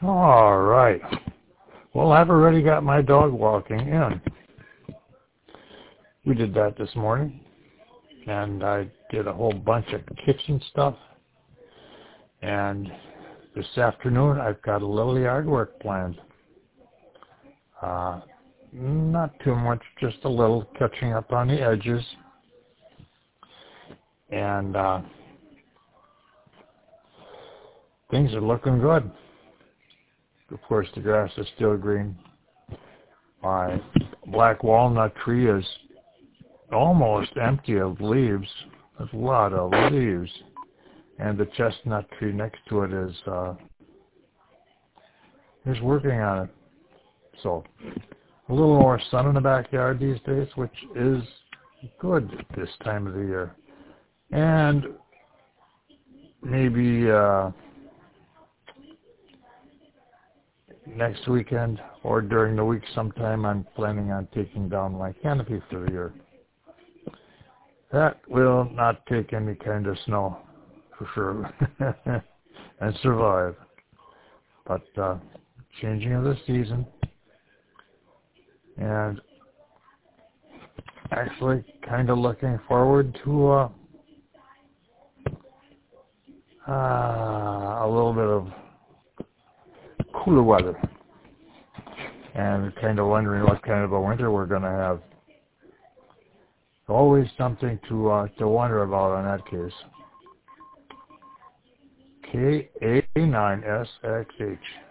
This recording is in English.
All right. Well, I've already got my dog walking in. We did that this morning, and I did a whole bunch of kitchen stuff. And this afternoon, I've got a little yard work planned. Not too much, just a little catching up on the edges. And things are looking good. Of course, the grass is still green. My black walnut tree is almost empty of leaves. There's a lot of leaves. And the chestnut tree next to it is working on it. So a little more sun in the backyard these days, which is good this time of the year. And maybe next weekend or during the week sometime, I'm planning on taking down my canopy for the year. That will not take any kind of snow, for sure, and survive. But changing of the season, and actually kind of looking forward to a little bit of cooler weather, and kind of wondering what kind of a winter we're going to have. Always something to wonder about in that case. KA9SXH.